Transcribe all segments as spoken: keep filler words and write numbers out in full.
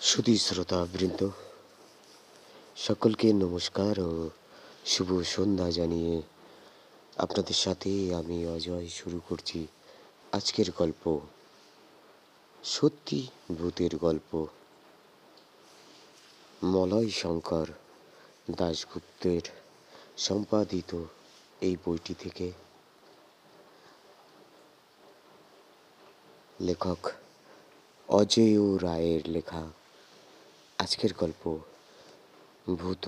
সুধী শ্রোতা বৃন্দ, সকলকে নমস্কার ও শুভ সন্ধ্যা জানিয়ে আপনাদের সাথে আমি অজয় শুরু করছি আজকের গল্প। সত্যি ভূতের গল্প। মলয় শঙ্কর দাশগুপ্তের সম্পাদিত এই বইটি থেকে লেখক অজেয় রায়ের লেখা আজকের গল্প ভূত।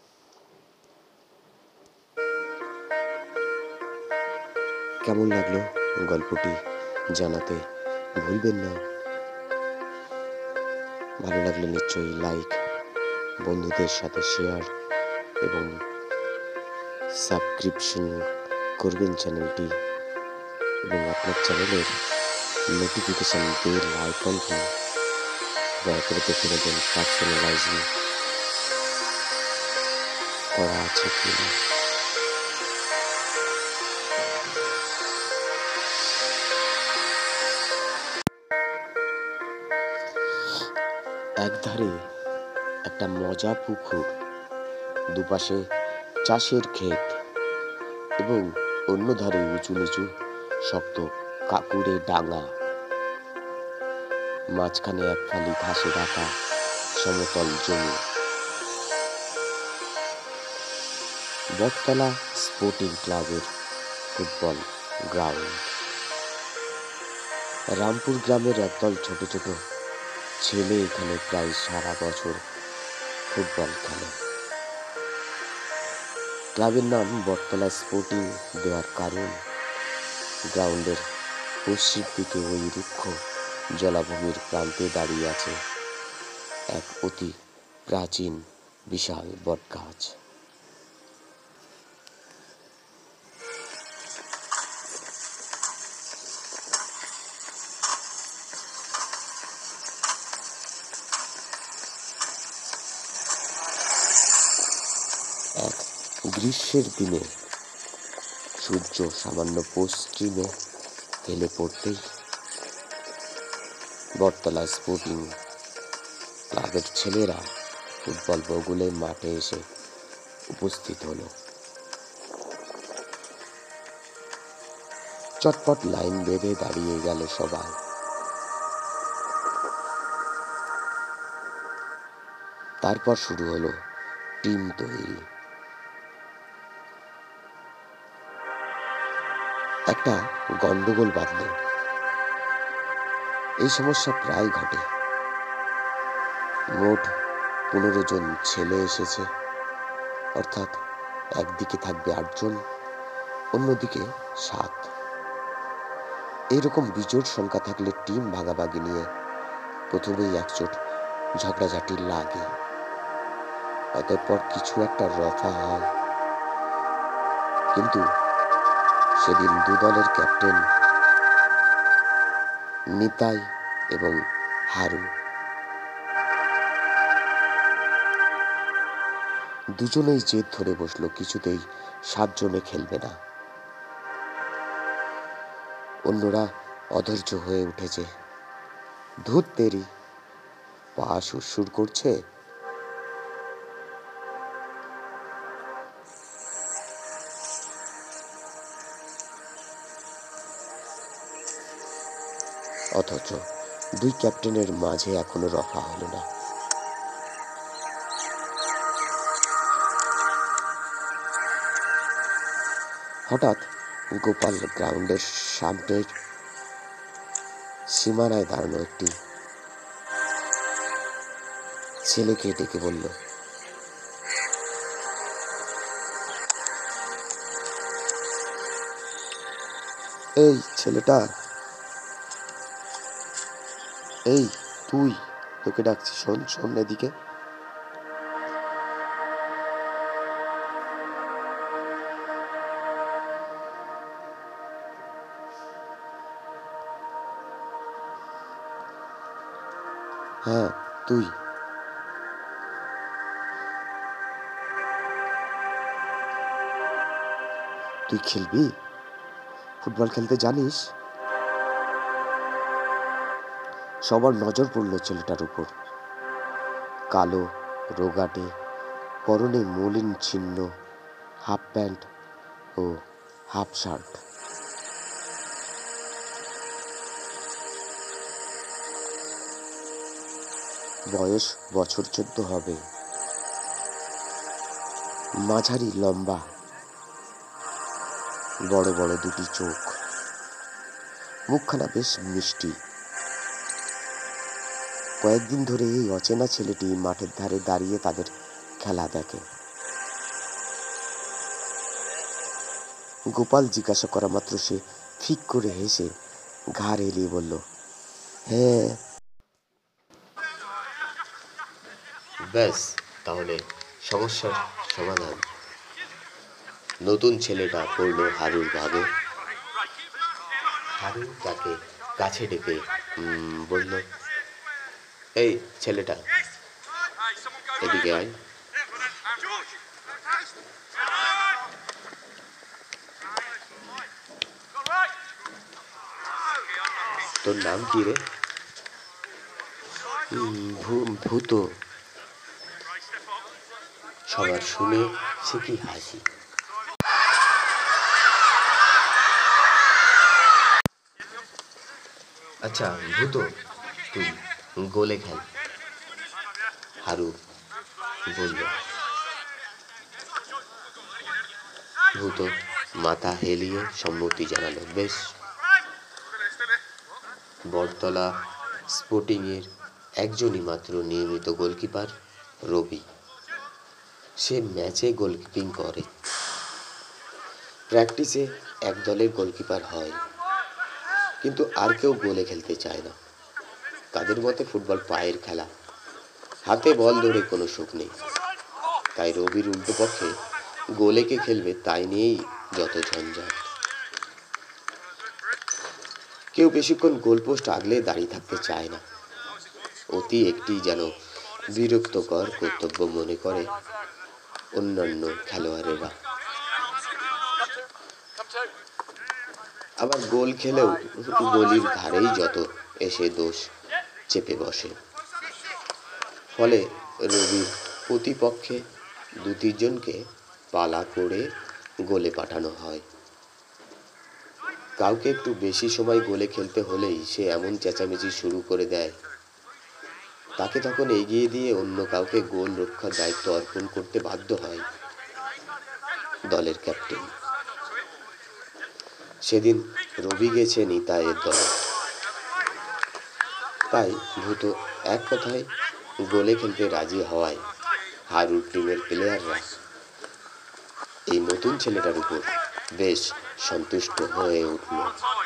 কেমন লাগলো গল্পটি জানাতে ভুলবেন না। ভালো লাগলে নিশ্চয়ই লাইক, বন্ধুদের সাথে শেয়ার এবং সাবস্ক্রিপশন করবেন চ্যানেলটি, এবং আপনার চ্যানেলের নোটিফিকেশান বেল আইকনটি দয়া করে দেখে নেবেন পার্সোনালাইজিং করা আছে কিনা। একধারে একটা মজা পুকুর, দুপাশে চাষের ক্ষেত এবং অন্য ধারে উঁচু নিচু শক্ত কাকুরে ডাঙা, মাঝখানে এক ফালি ঘাসে ঢাকা সমতল জমি। বটতলা স্পোর্টিং ক্লাবের ফুটবল গ্রাউন্ড। রামপুর গ্রামের একদল ছোট ছোট ছেলে এখানে প্রায় সারা বছর ফুটবল খেলে। ক্লাবের নাম বটতলা স্পোর্টিং দেওয়ার কারণ, গ্রাউন্ডের পশ্চিম দিকে ওই রুক্ষ জলাভূমির প্রান্তে দাঁড়িয়ে আছে এক অতি প্রাচীন বিশাল বটগাছ। এক গ্রীষ্মের দিনে সূর্য সামান্য পশ্চিমে হেলে পড়তেই বটতলা স্পোর্টিং ক্লাবের ছেলেরা ফুটবল বগুলে মাঠে এসে উপস্থিত হলো। চটপট লাইন বেঁধে দাঁড়িয়ে গেল সবাই। তারপর শুরু হলো টিম তৈরি। একটা গন্ডগোল বাঁধল। এই সমস্যা প্রায় ঘটে। মোট পনেরো জন ছেলে এসেছে, অর্থাৎ একদিকে থাকবে আটজন, অন্যদিকে সাত। এইরকম বিজোড় সংখ্যা থাকলে টিম ভাগাভাগি নিয়ে প্রথমেই একচোট ঝগড়াঝাটি লাগে, অতঃপর কিছু একটা রফা হয়। কিন্তু সেদিন দু দলের ক্যাপ্টেন নিতাই এবং হারু দুজনেই জেদ ধরে বসলো, কিছুতেই সাতজনে খেলবে না। অন্যরা অধৈর্য হয়ে উঠেছে। ধুত তেরি, পা সুরসুর করছে। অথচ দুই ক্যাপ্টেনের মাঝে এখনো রফা হলো না। হঠাৎ গোপাল গ্রাউন্ডের সামনের সীমানায় দাঁড়ানো একটি ছেলেকে ডেকে বলল, এই ছেলেটা, এই তুই, তোকে ডাকছি, শোন শোন এদিকে। হ্যাঁ তুই, তুই খেলবি? ফুটবল খেলতে জানিস? সবার নজর পড়ল ছেলেটার উপর। কালো, রোগাটে, পরনে মলিন ছিন্ন হাফ প্যান্ট ও হাফ শার্ট। বয়স বছর চোদ্দ হবে। মাঝারি লম্বা, বড় বড় দুটি চোখ, মুখখানা বেশ মিষ্টি। কয়েকদিন ধরে এই অচেনা ছেলেটি মাঠের ধারে দাঁড়িয়ে তাদের খেলা দেখে। গোপাল জিজ্ঞাসা করা মাত্র সে ফিক করে হেসে ঘাড় এলিয়ে বলল, হ্যাঁ। ব্যাস, তাহলে সমস্যার সমাধান। নতুন ছেলেটা পড়ল হারুর ভাগে। হারু তাকে কাছে ডেকে বলল, এই ছেলেটা, এদিকে আয়। তোর নাম কি রে? ভূত। সবার শুনে সে কি হাসি। আচ্ছা ভূত, তুই গোলে খেল, হারু বলল। ভূত মাথা হেলিয়ে সম্মতি জানালো। বেশ। বটতলা স্পোর্টিং এর একজনই মাত্র নিয়মিত গোলকিপার, রবি। সে ম্যাচে গোলকিপিং করে। প্র্যাকটিসে এক দলের গোলকিপার হয়, কিন্তু আর কেউ গোলে খেলতে চায় না। তাদের মতে ফুটবল পায়ের খেলা, হাতে বল ধরে কোনো সুখ নেই। তাই রবির উল্টো পক্ষে গোলে কে খেলবে তাই নিয়েই যত ঝঞ্ঝাট। কেউ বেশিক্ষণ গোলপোস্ট আগলে দাঁড়িয়ে থাকতে চায় না। অতি একটি যেন বিরক্তকর কর্তব্য মনে করে অন্যান্য খেলোয়াড়েরা। আবার গোল খেলেও গোলির ঘাড়েই যত এসে দোষ চেপে বসে। ফলে রবির প্রতিপক্ষে দু তিনজনকে পালা করে গোলে পাঠানো হয়। কাউকে একটু বেশি সময় গোলে খেলতে হলেই সে এমন চেঁচামেচি শুরু করে দেয়, তাকে তখন এগিয়ে দিয়ে অন্য কাউকে গোল রক্ষার দায়িত্ব অর্পণ করতে বাধ্য হয় দলের ক্যাপ্টেন। সেদিন রবি গেছে নিতাইয়ের দলে। তাই ভূত এক কথায় গোলে খেলতে রাজি হওয়ায় হারুর টিমের প্লেয়াররা এই নতুন ছেলেটার উপর বেশ সন্তুষ্ট হয়ে উঠল।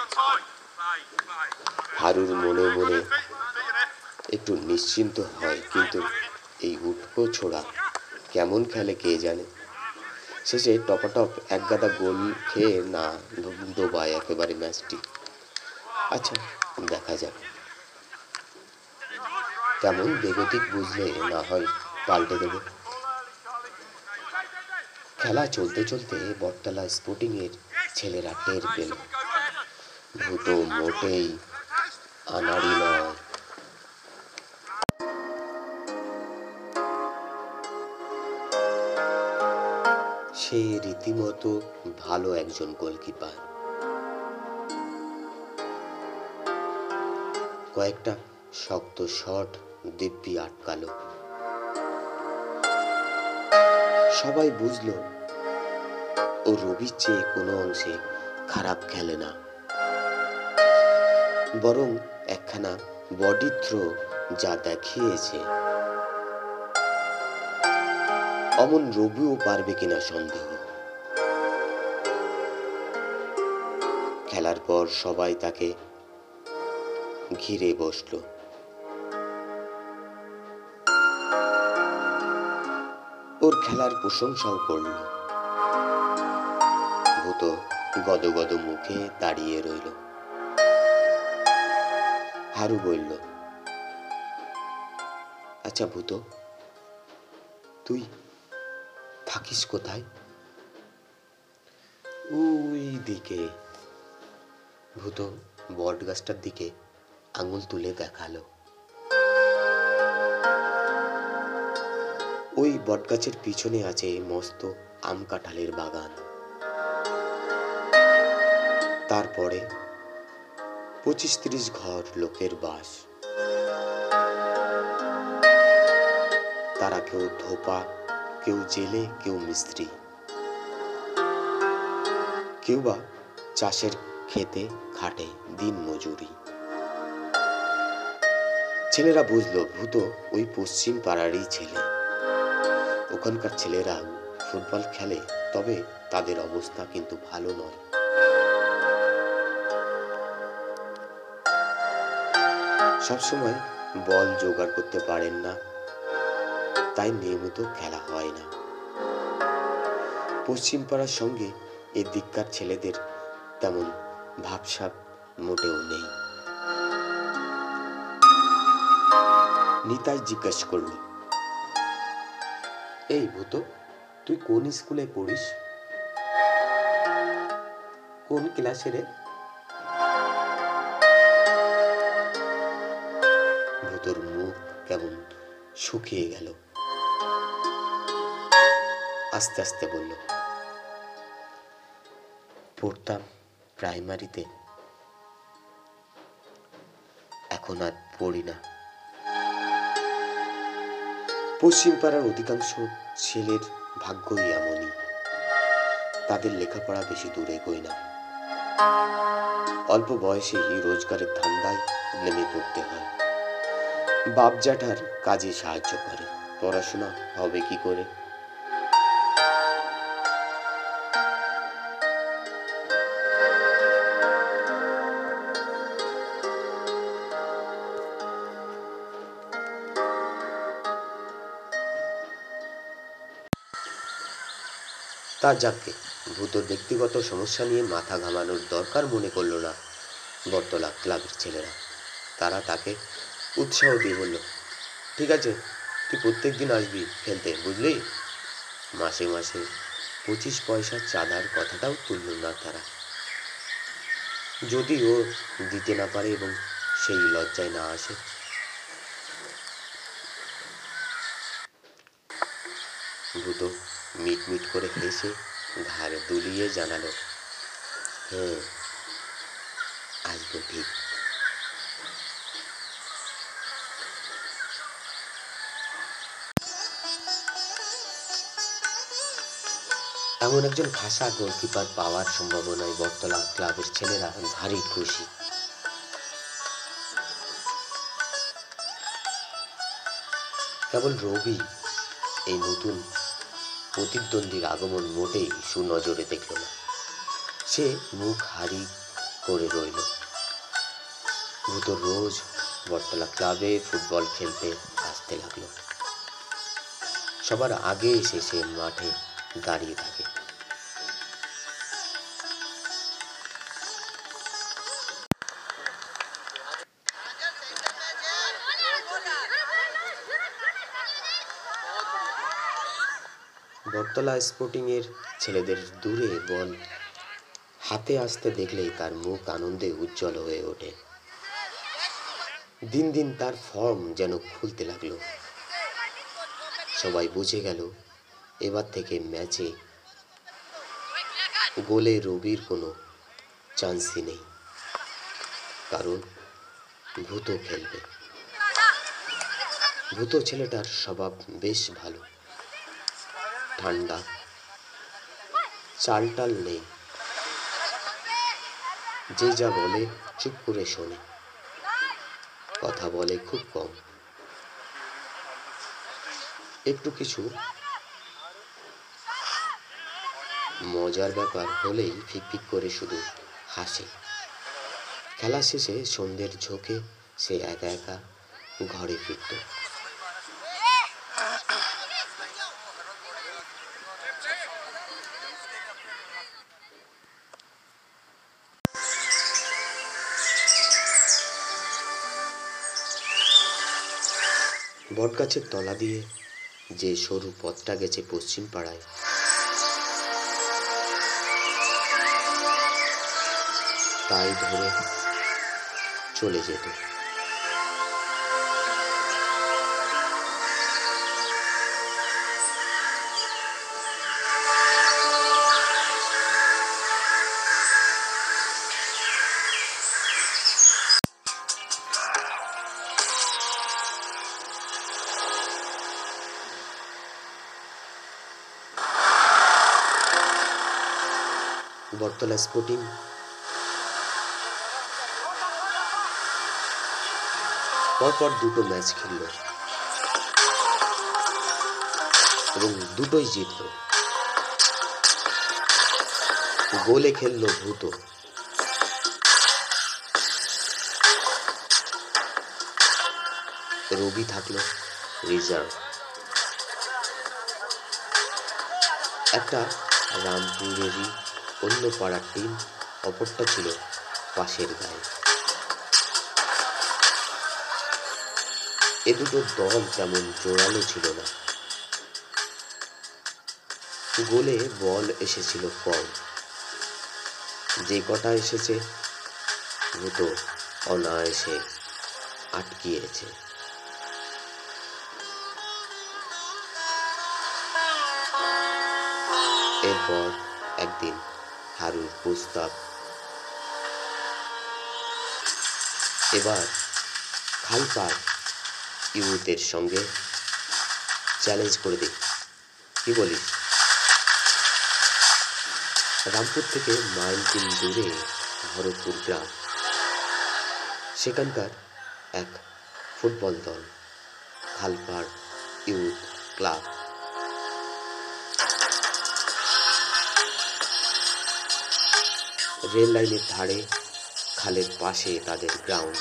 হারুর মনে মনে একটু নিশ্চিন্ত হয়, কিন্তু এই উটকো ছোড়া কেমন খেলে কে জানে। শেষে টপাটপ এক গাদা গোল খেয়ে না ডোবায় একেবারে ম্যাচটি। আচ্ছা দেখা যাক, কেমন বেগতিক বুঝলে না হয় পাল্টে দেব। খেলা চলতে চলতে বটতলা স্পোর্টিং এর ছেলেরা টের পেল ভূত মোটেই আনাড়ি নয়। সে রীতিমতো ভালো একজন গোলকিপার। কয়েকটা শক্ত শট দিব্যি আটকালো। সবাই বুঝলো ও রবির চেয়ে কোনো অংশে খারাপ খেলে না, বরং একখানা বডি থ্রো যা দেখিয়েছে অমন রবিও পারবে কিনা সন্দেহ। খেলার পর সবাই তাকে ঘিরে বসলো। ওর খেলার প্রশংসাও করল। ভূত গদগদ মুখে দাঁড়িয়ে রইল। হারু বলল, আচ্ছা ভূত, তুই থাকিস কোথায়? ওই দিকে। ভূত বট গাছটার দিকে আঙুল তুলে দেখালো। ওই বটগাছের পিছনে আছে মস্ত আম কাঁঠালের বাগান। তারপরে পঁচিশ ত্রিশ ঘর লোকের বাস। তারা কেউ ধোপা, কেউ জেলে, কেউ মিস্ত্রি, কেউ বা চাষের খেতে খাটে দিন মজুরি। ছেলেরা বুঝলো ভূত ওই পশ্চিম পাড়ারই ছেলে। ওখানকার ছেলেরা ফুটবল খেলে, তবে তাদের অবস্থা কিন্তু ভালো নয়। সবসময় বল জোগাড় করতে পারেন না, তাই নিয়মিত খেলা হয় না। পশ্চিম পাড়ার সঙ্গে এ দিককার ছেলেদের তেমন ভাবসাব মোটেও নেই। নিতাই জিজ্ঞাসা করল, এই ভূত, তুই কোন স্কুলে পড়িস? কোন ক্লাসে রে? ভূতর মুখ কেমন শুকিয়ে গেল। আস্তে আস্তে বলল, পড়তাম প্রাইমারিতে, এখন আর পড়ি না। পশ্চিম পাড়ার অধিকাংশ ছেলের ভাগ্যই এমনই। তাদের লেখাপড়া বেশি দূরে এগোয় না। অল্প বয়সেই রোজগারের ধান্দায় নেমে পড়তে হয়। বাপ জ্যাঠার কাজে সাহায্য করে। পড়াশোনা হবে কি করে? তা যাকে, ভূতর ব্যক্তিগত সমস্যা নিয়ে মাথা ঘামানোর দরকার মনে করল না বটতলা ক্লাবের ছেলেরা। তারা তাকে উৎসাহ দিয়ে বলল, ঠিক আছে, তুই প্রত্যেক দিন আসবি খেলতে, বুঝলি? মাসে মাসে পঁচিশ পয়সা চাঁদার কথাটাও তুলল না তারা। যদি ও দিতে না পারে এবং সেই লজ্জায় না আসে। ভূত মিট মিট করে হেসে ঘাড়ে দুলিয়ে জানালো, হ্যাঁ আসবো ঠিক। এমন একজন খাসা গোলকিপার পাওয়ার সম্ভাবনায় বটতলা ক্লাবের ছেলেরা ভারী খুশি। কেবল রবি এই নতুন প্রতিদ্বন্দ্বীর আগমন মোটেই সুনজরে দেখল না। সে মুখ হারি করে রইল। ভূত রোজ বটতলা ক্লাবে ফুটবল খেলতে আসতে লাগলো। সবার আগে এসে সে মাঠে দাঁড়িয়ে থাকে। বটতলা স্পোর্টিং এর ছেলেদের দূরে বল হাতে আসতে দেখলেই তার মুখ আনন্দে উজ্জ্বল হয়ে ওঠে। দিন দিন তার ফর্ম যেন খুলতে লাগলো। সবাই বুঝে গেল এবার থেকে ম্যাচে গোলে রবির কোনো চান্সই নেই, কারণ ভূত খেলবে। ভূত ছেলেটার স্বভাব বেশ ভালো, ঠান্ডা, চালটাল নেই। যে যা বলে চুপ করে শোনে, কথা বলে খুব কম। একটু কিছু মজার ব্যাপার হলেই ফিকফিক করে শুধু হাসে। খেলা শেষে সন্ধ্যের ঝোঁকে সে একা একা ঘরে ফিরত। বটগাছের তলা দিয়ে যে সরু পথটা গেছে পশ্চিম পাড়ায়, তাই ধরে চলে যেত। বটতলা স্পোর্টিং পরপর দুটো ম্যাচ খেলল এবং দুটোই জিতল। গোলে খেলল ভূত, রবি থাকলো রিজার্ভ। একটা রামপুরেরই অন্য পাড়ার টিম, অপরটা ছিল পাশের গায়ে। এ দুটো দল তেমন জোরালো ছিল না। গোলে বল এসেছিল কম, যে কটা এসেছে ভূত অনায়াসে আটকিয়েছে। এরপর একদিন হারুর প্রস্তাব, এবার খালপাড় ইউথের সঙ্গে চ্যালেঞ্জ করে দিই, কি বলিস? রামপুর থেকে মাইল তিন দূরে ভরতপুর গ্রাম, সেখানকার এক ফুটবল দল খালপাড় ইউথ ক্লাব। রেল লাইনের ধারে খালের পাশে তাদের গ্রাউন্ড,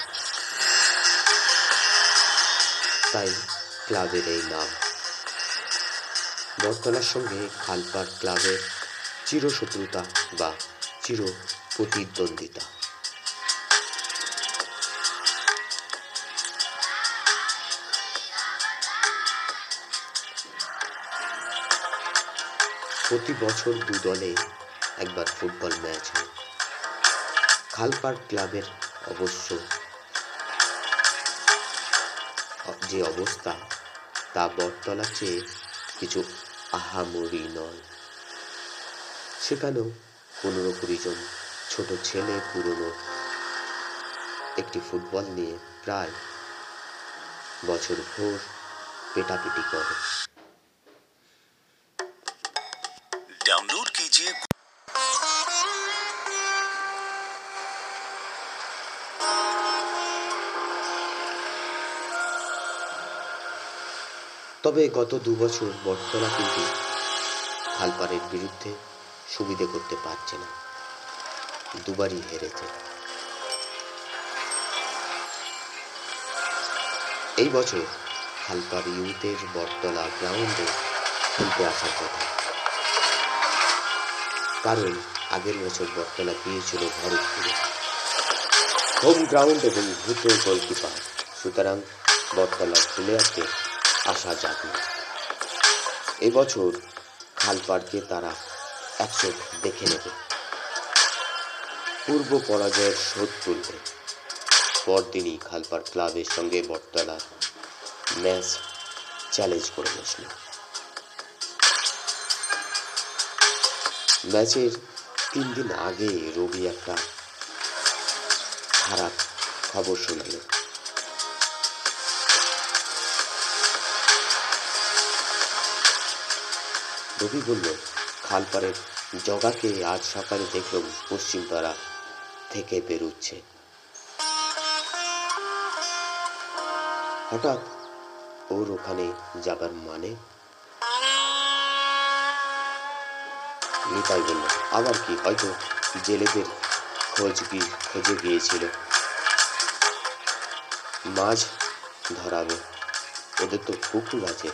তাই ক্লাবের এই নাম। বটতলার সঙ্গে খালপাড় ক্লাবের চিরশত্রুতা বা চির প্রতিদ্বন্দ্বিতা। প্রতি বছর দু দলে একবার ফুটবল ম্যাচ হয়। খালপাড় ক্লাবের অবশ্য যে অবস্থা, তা বটতলার চেয়ে কিছু আহামরি নয়। সেখানেও পনেরো কুড়ি জন ছোট ছেলে পুরনো একটি ফুটবল নিয়ে প্রায় বছর ভোর পেটাপিটি করে। डाउनलोड कीजिए। তবে গত দু বছর বটতলা কিন্তু খালপাড়ের বিরুদ্ধে সুবিধে করতে পারছে না, দুবারই হেরেছে। এই বছর খালপাড় ইউথের বটতলা গ্রাউন্ডে খেলতে আসার কথা, কারণ আগের বছর বটতলা গিয়েছিল ভরতপুরে, হোম গ্রাউন্ড এবং ভূত গোলকিপার, সুতরাং বটতলার প্লেয়ারকে আসা যাক না। এবছর খালপাড়কে তারা একশো দেখে নেবে, পূর্ব পরাজয়ের শোধ তুলবে। পরদিনই খালপাড় ক্লাবের সঙ্গে বটতলার ম্যাচ চ্যালেঞ্জ করে বসল। ম্যাচের তিন দিন আগে রবি একটা খারাপ খবর শোনাল। রবি বলল, খালপাড়ের জগাকে আজ সকালে দেখলাম পশ্চিমপাড়া থেকে বেরুচ্ছে। হঠাৎ ওর ওখানে যাবার মানে? নিতাই বলল, আবার কি, হয়তো জেলেদের খোঁজ খোঁজে গিয়েছিল, মাছ ধরাবে, ওদের তো পুকুর আছে।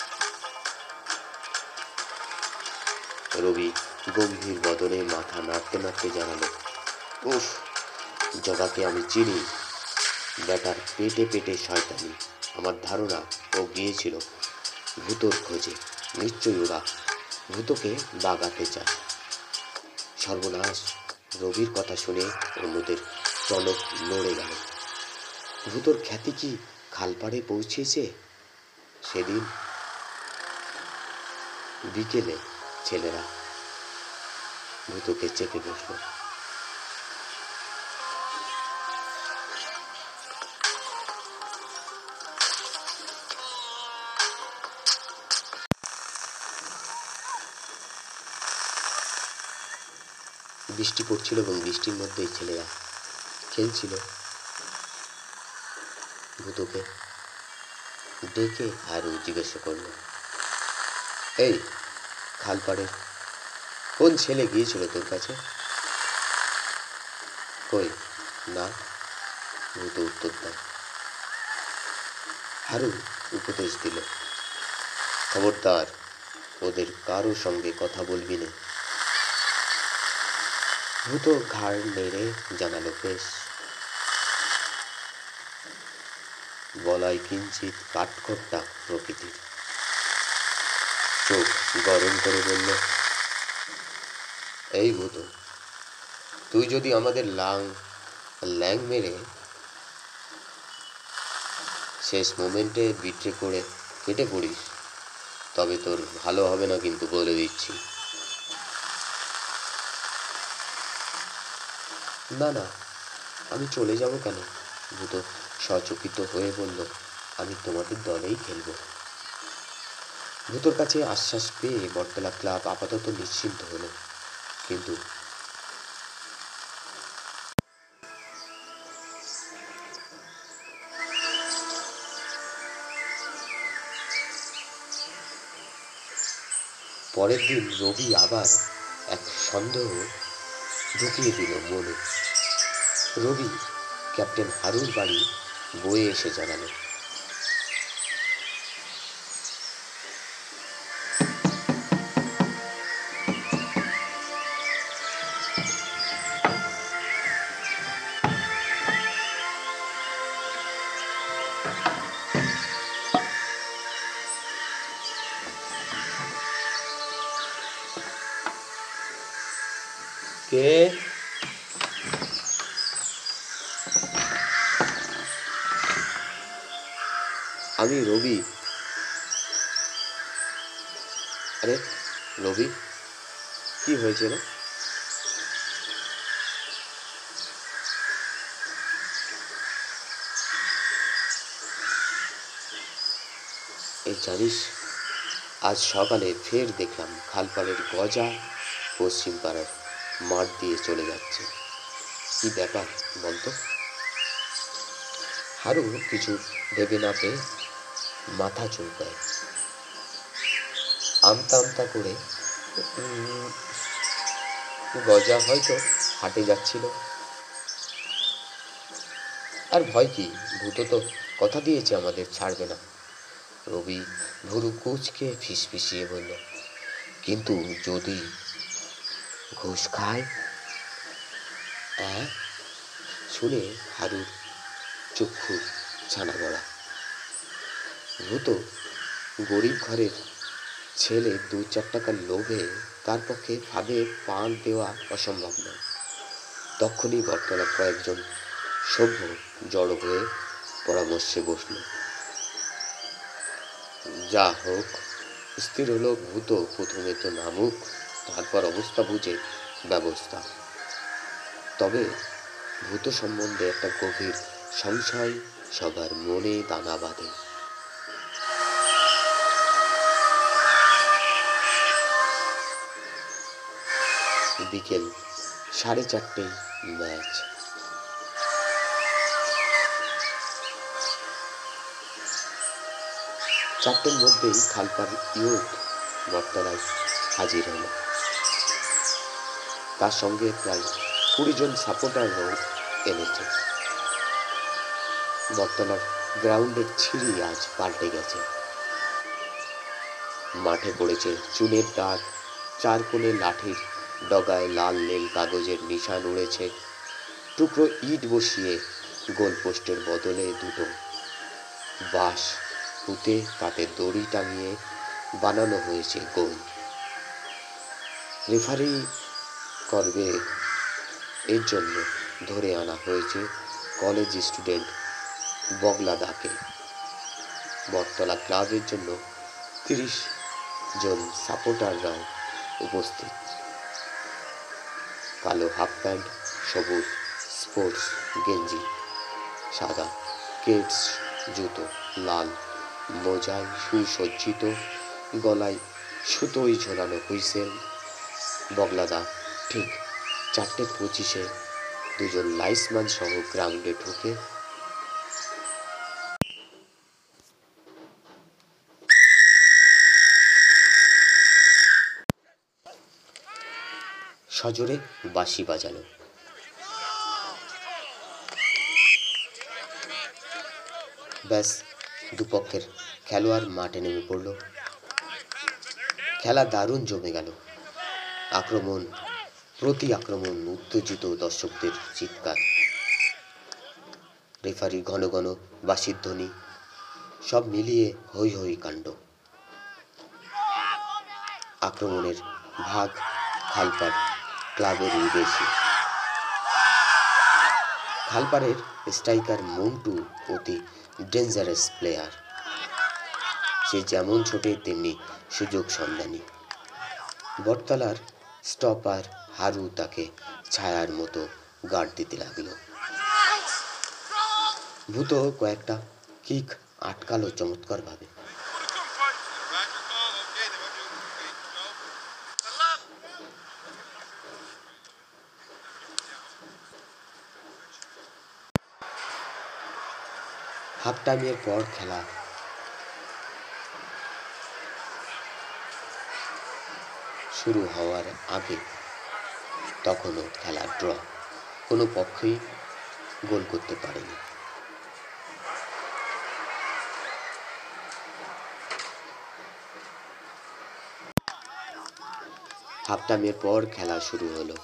রবি গম্ভীর বদনে মাথা নাড়তে নাড়তে জানালো, উফ, জগাকে আমি চিনি, ব্যাটার পেটে পেটে শয়তানি। আমার ধারণা ও গিয়েছিল ভূতর খোঁজে, নিশ্চয়ই ওরা ভূতকে বাগাতে চায়। সর্বনাশ! রবির কথা শুনে অন্যদের টনক নড়ে গেল। ভূতর খ্যাতি কি খালপাড়ে পৌঁছেছে? সেদিন বিকেলে ছেলেরা ভূতকে চেপে বসল। বৃষ্টি পড়ছিল এবং বৃষ্টির মধ্যেই ছেলেরা খেলছিল। ভূতকে ডেকে হারু জিজ্ঞাসা করল, এই খালপাড়ের কোন ছেলে গিয়েছিল তোর কাছে? কই না, ভূত উত্তর দেয়। হারু উপদেশ দিল, খবরদার ওদের কারো সঙ্গে কথা বলবি না। ভূত ঘাড় নেড়ে জানালো, বেশ। গলায় কিঞ্চিত কাঠখোট্টা প্রকৃতির, চোখ গরম করে বলল, এই ভূত, তুই যদি আমাদের লাং ল্যাং মেরে শেষ মোমেন্টে বিট্রে করে কেটে পড়িস, তবে তোর ভালো হবে না, কিন্তু বলে দিচ্ছি। না না, আমি চলে যাব কেন? ভূত সচকিত হয়ে বলল, আমি তোমাদের দলেই খেলব। ভূতর কাছে আশ্বাস পেয়ে বটতলা ক্লাব আপাতত নিশ্চিন্ত হলো, কিন্তু পরের দিন রবি আবার এক সন্দেহ ঢুকিয়ে দিল মনে। রবি ক্যাপ্টেন হারুর বাড়ি বয়ে এসে জানালো, কে? আমি রবি। আরে রবি, কি হয়েছে রে? এই জানিস, আজ সকালে ফের দেখলাম খালপাড়ের গজা পশ্চিম পাড়ার মাঠ দিয়ে চলে যাচ্ছে। কি ব্যাপার বলতো? হারু কিছু ভেবে না পেয়ে মাথা চুলকায়। আমতা আমতা করে, উম, গজা হয়তো হাটে যাচ্ছিল। আর ভয় কি, ভূত তো কথা দিয়েছে আমাদের ছাড়বে না। রবি ভুরু কুচকে ফিসফিসিয়ে বলল, কিন্তু যদি ঘুষ খায়? হ্যাঁ? শুনে হারুর চক্ষু ছানা গড়া। ভূত গরিব ঘরের ছেলে, দু চার টাকার লোভে তার পক্ষে ফাঁদে পান দেওয়া অসম্ভব নয়। তখনই বটতলা কয়েকজন সভ্য জড়ো হয়ে পরামর্শে বসল। যা হোক, স্থির হলো ভূত প্রথমে তো নামুক, তারপর অবস্থা বুঝে ব্যবস্থা। তবে ভূত সম্বন্ধে একটা গভীর সংশয় সবার মনে দানা বাঁধে। বিকেল সাড়ে চারটেয় ম্যাচ। চারটের মধ্যেই খালপার ইউথ বটতলায় হাজির হলো। তার সঙ্গে প্রায় কুড়ি জন সাপোর্টারও এনেছে। বটতলার গ্রাউন্ডের ছিঁড়ি আজ পাল্টে গেছে। মাঠে পড়েছে চুনের দাগ, চার কোণে লাঠির ডগায় লাল নীল কাগজের নিশান উড়েছে। টুকরো ইট বসিয়ে গোলপোস্টের বদলে দুটো বাঁশ পুঁতে তাতে দড়ি টাঙিয়ে বানানো হয়েছে গোল। রেফারি করবে এর জন্য ধরে আনা হয়েছে কলেজ স্টুডেন্ট বগলাদাকে। বটতলা ক্লাবের জন্য তিরিশ জন সাপোর্টাররাও উপস্থিত। কালো হাফ প্যান্ট, সবুজ স্পোর্টস গেঞ্জি, সাদা কেডস জুতো, লাল মোজায় সুসজ্জিত, গলায় সুতোয় ঝোলানো হুইসেল। বগলাদা ঠিক চারটে পঁচিশে দুজন লাইসম্যান সহ গ্রাউন্ডে ঢুকে সজোরে বাঁশি বাজালো। ব্যাস, দুপক্ষের খেলোয়াড় মাঠে নেমে পড়ল। খেলা দারুণ জমে গেল। আক্রমণ প্রতি আক্রমণ, উত্তেজিত দর্শকদের চিৎকার, রেফারির ঘন ঘন বাঁশির ধ্বনি, সব মিলিয়ে হৈ হৈ কাণ্ড। আক্রমণের ভাগ খালপাড় ক্লাবেরই বেশি। খালপাড়ের স্ট্রাইকার মন্টু অতি ডেঞ্জারাস প্লেয়ার। সে যেমন ছোটে তেমনি সুযোগ সন্ধানী। বটতলার স্টপার হারু তাকে ছায়ার মতো গার্ড দিতে লাগলো। ভূত কয়েকটা কিক আটকালো চমৎকার ভাবে। হাফ টাইমের পর খেলা শুরু হওয়ার আগে তখনও খেলা ড্র, কোনো পক্ষই গোল করতে পারেনি। হাফ টাইমের পর খেলা শুরু হলো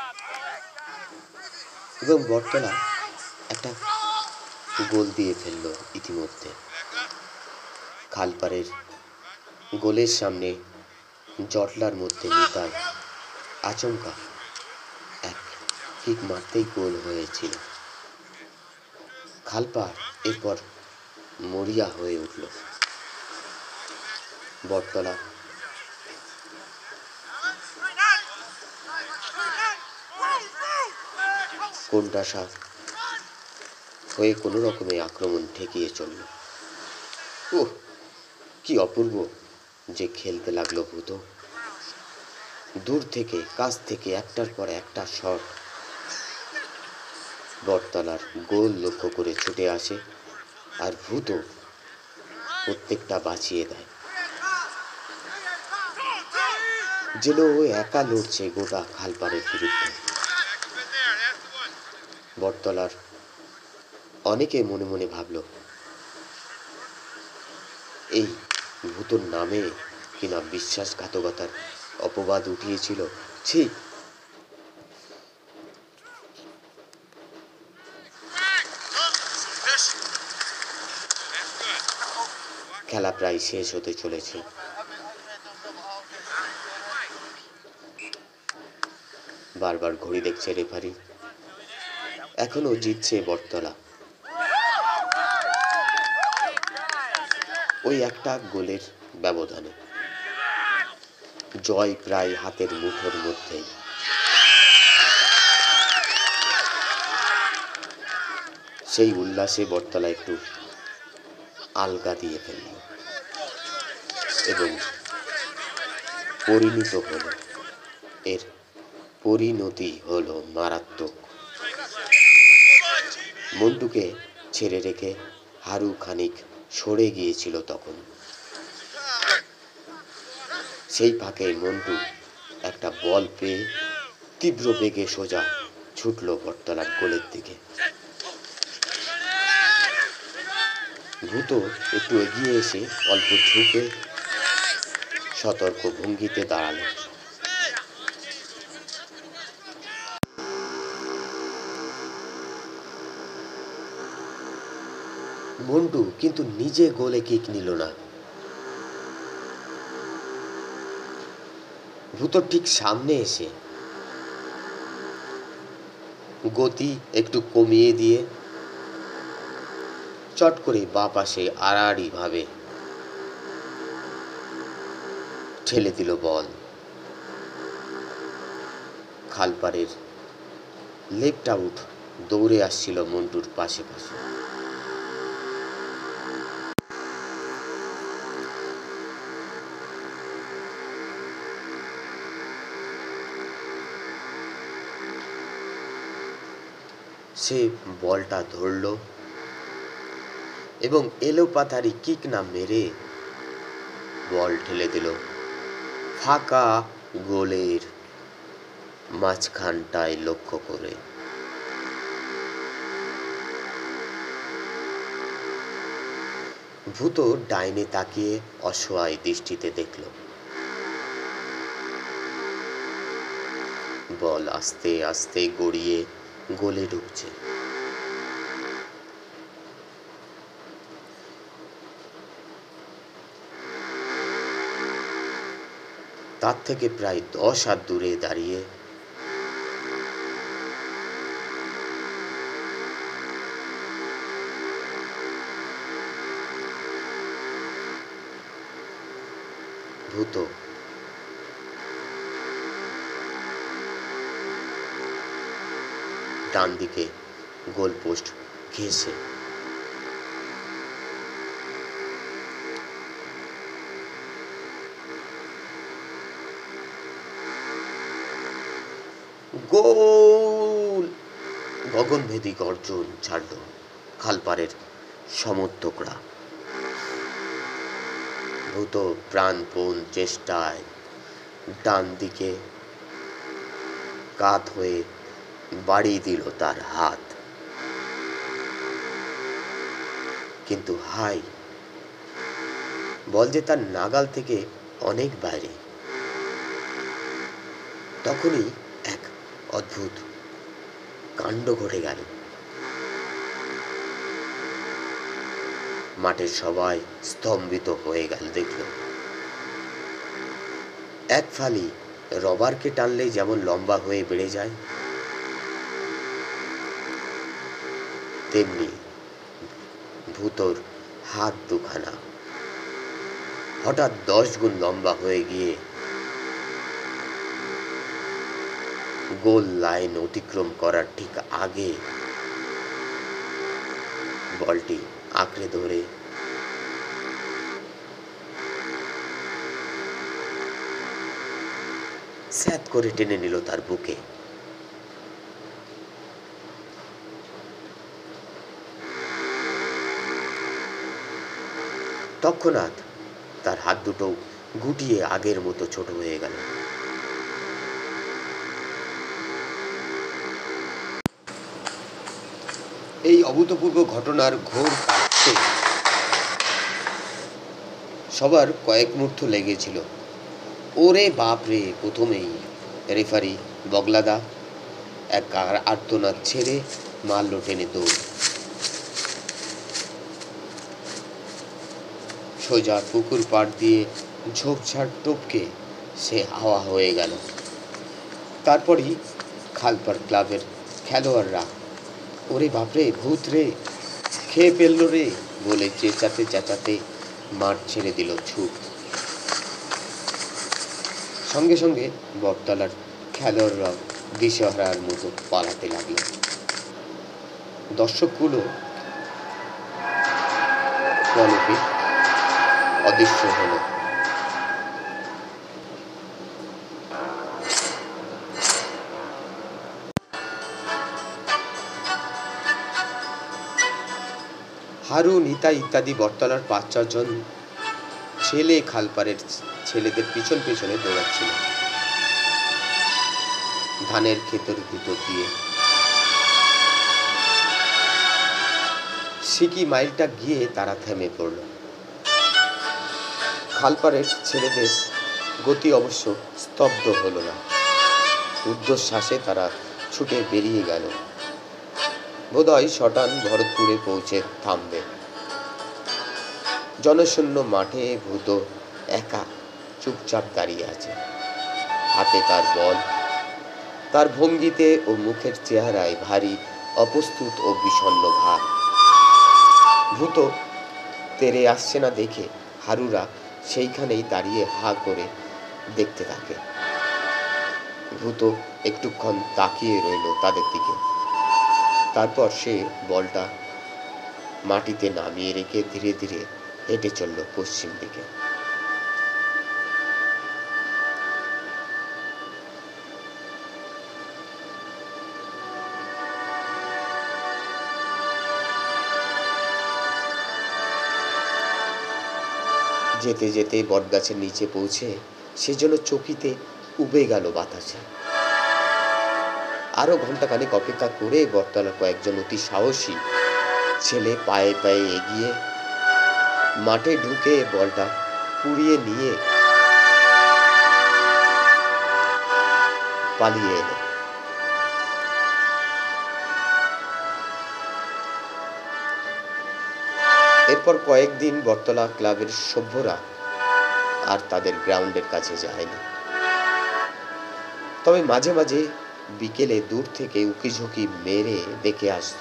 এবং বটতলা একটা গোল দিয়ে ফেললো ইতিমধ্যে। খালপাড়ের গোলের সামনে জটলার মধ্যে নিতাই আচমকা এক কিক মারতেই গোল হয়েছিল। খালপাড় এরপর মরিয়া হয়ে উঠল। বটতলা কোণঠাসা হয়ে কোনো রকমে আক্রমণ ঠেকিয়ে চলল। ওহ, কি অপূর্ব যে খেলতে লাগলো ভূত। দূর থেকে কাছ থেকে একটার পর একটা শট বটতলার গোল লক্ষ্য করে ছুটে আসে, আর ভূত প্রত্যেকটা বাঁচিয়ে দেয়। যেন ও একা লড়ছে গোটা খালপাড়ের বিরুদ্ধে। বটতলার অনেকে মনে মনে ভাবল, এই ভূতর নামে কিনা বিশ্বাসঘাতকতার অপবাদ উঠিয়েছিল। ছি, খেলা প্রায় শেষ হতে চলেছে। বারবার ঘড়ি দেখছে রেফারি। এখনো জিতছে বটতলা, ওই একটা গোলের ব্যবধানে। জয় প্রায় হাতের মুঠোর মধ্যেই। সেই উল্লাসে বটতলা একটু আলগা দিয়ে ফেলল এবং পরিণত হলো এর পরিণতি হলো মারাত্মক। মন্টুকে ছেড়ে রেখে হারু খানিক সরে গিয়েছিল তখন। সেই ফাঁকে মন্টু একটা বল পেয়ে তীব্র বেগে সোজা ছুটল বটতলার গোলের দিকে। ভূত একটু এগিয়ে এসে অল্প ঝুঁকে সতর্ক ভঙ্গিতে দাঁড়ালো। মন্টু কিন্তু নিজে গোলে কিক নিল না। ভূতর ঠিক সামনে এসে গতি একটু কমিয়ে দিয়ে চট করে বাঁ পাশে আড়াআড়ি ভাবে ঠেলে দিল বল। খালপাড়ের লেফট আউট দৌড়ে আসছিল মন্টুর পাশে পাশে। সে বলটা ধরল এবং এলোপাথারি কিক না মেরে বল ঠেলে দিল ফাঁকা গোলের মাঝখানটায় লক্ষ্য করে। ভূত ডাইনে তাকিয়ে অসহায় দৃষ্টিতে দেখল বল আস্তে আস্তে গড়িয়ে গোলে ঢুকছে। তার থেকে প্রায় দশ হাত দূরে দাঁড়িয়ে ভূত ডান দিকে গোল পোস্ট ঘেঁষে গোল গগনভেদী গর্জন ছাড়ল খালপাড়ের সমর্থকরা। ভূত প্রাণপণ চেষ্টায় ডান দিকে কাত হয়ে বাড়িয়ে দিল তার হাত, কিন্তু হাই বল যে তার নাগাল থেকে অনেক বাইরে। তখনই এক অদ্ভুত কাণ্ড ঘটে গেল। মাঠের সবাই স্তম্ভিত হয়ে গেল দেখল এক ফালি রবারকে টানলে যেমন লম্বা হয়ে বেড়ে যায়, তেমনি ভূতর হাত দুখানা হঠাৎ দশ গুণ লম্বা হয়ে গিয়ে গোল লাইন অতিক্রম করার ঠিক আগে বলটি আঁকড়ে ধরে স্যাত করে টেনে নিল তার বুকে। তৎক্ষণাৎ তার হাত দুটো গুটিয়ে আগের মতো ছোট হয়ে গেল। এই অভূতপূর্ব ঘটনার ঘোর কাটতে সবার কয়েক মুহূর্ত লেগেছিল। ওরে বাপ রে! প্রথমেই রেফারি বগলাদা এক আর্তনাদ ছেড়ে মারল টেনে দৌড়। সোজা পুকুর পাড় দিয়ে ঝোপঝাড় টপকে সে হাওয়া হয়ে গেল। তারপরই খালপাড় ক্লাবের খেলোয়াড়রা ওরে বাপরে, ভূত রে, খেয়ে ফেললো রে বলে চেঁচাতে চেঁচাতে মাঠ ছেড়ে দিল ছুট। সঙ্গে সঙ্গে বটতলার খেলোয়াড়রাও দিশেহারার মতো পালাতে লাগলো। দর্শকগুলো পলকে অদৃশ্য হলো। হারু, নিতা ইত্যাদি বটতলার পাঁচ চারজন ছেলে খালপাড়ের ছেলেদের পিছন পিছনে দৌড়াচ্ছিল ধানের ক্ষেতের ভিতর দিয়ে। সিকি মাইলটা গিয়ে তারা থেমে পড়ল। খালপাড়ের ছেলেদের গতি অবশ্য স্তব্ধ হলো না। ঊর্ধ্বশ্বাসে তারা ছুটে বেরিয়ে গেল। বোধহয় শটান ভরতপুরে পৌঁছে থামবে। জনশূন্য মাঠে ভূত একা চুপচাপ দাঁড়িয়ে আছে। হাতে তার বল, তার ভঙ্গিতে ও মুখের চেহারায় ভারী অপ্রস্তুত ও বিষণ্ণ ভাব। ভূত তেরে আসছে না দেখে হারুরা সেইখানেই দাঁড়িয়ে হা করে দেখতে থাকে। ভূত একটুক্ষণ তাকিয়ে রইল তাদের দিকে। তারপর সে বলটা মাটিতে নামিয়ে রেখে ধীরে ধীরে হেঁটে চলল পশ্চিম দিকে। যেতে যেতে বটগাছের নিচে পৌঁছে সে যেন চকিতে উবে গেল বাতাসে। আরো ঘন্টাখানেক অপেক্ষা করে বটতলার কয়েকজন অতি সাহসী ছেলে পায়ে পায়ে এগিয়ে মাঠে ঢুকে বলটা কুড়িয়ে নিয়ে পালিয়ে এলো। এরপর কয়েকদিন বটতলা ক্লাবের সভ্যরা আর তাদের গ্রাউন্ডের কাছে যায়নি। তবে মাঝে মাঝে বিকেলে দূর থেকে উকিঝুঁকি মেরে দেখে আসতো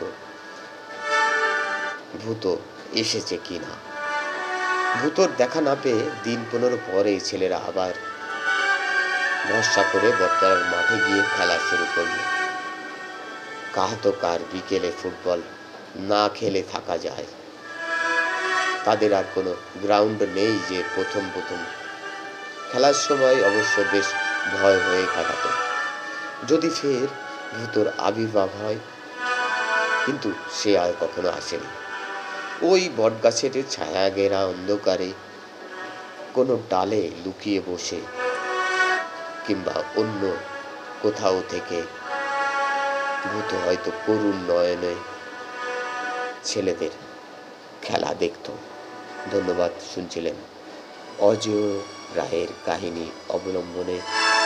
ভূত এসেছে কিনা। ভূতর দেখা না পেয়ে দিন পনেরো পরে ছেলেরা আবার ভরসা করে বটতলার মাঠে গিয়ে খেলা শুরু করলো। কাহ তো কার বিকেলে ফুটবল না খেলে থাকা যায়। তাদের আর কোনো গ্রাউন্ড নেই যে প্রথম প্রথম খেলার সময় অবশ্য বেশ ভয় হয়ে কাটাতো যদি ফের ভূতর আবির্ভাব হয়, কিন্তু সে আর কখনো আসেনি। ওই বটগাছের ছায়া ঘেরা অন্ধকারে কোনো ডালে লুকিয়ে বসে কিংবা অন্য কোথাও থেকে ভূত হয়তো করুণ নয়নে ছেলেদের খেলা দেখত। ধন্যবাদ। শুনছিলেন অজয় রায়ের কাহিনী অবলম্বনে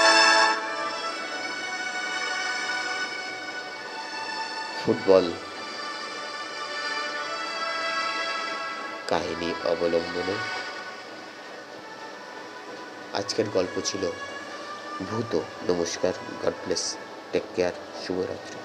ফুটবল কাহিনী অবলম্বনে আজকের গল্প ছিল ভূত। নমস্কার, গড ব্লেস, টেক কেয়ার, শুভরাত্রি।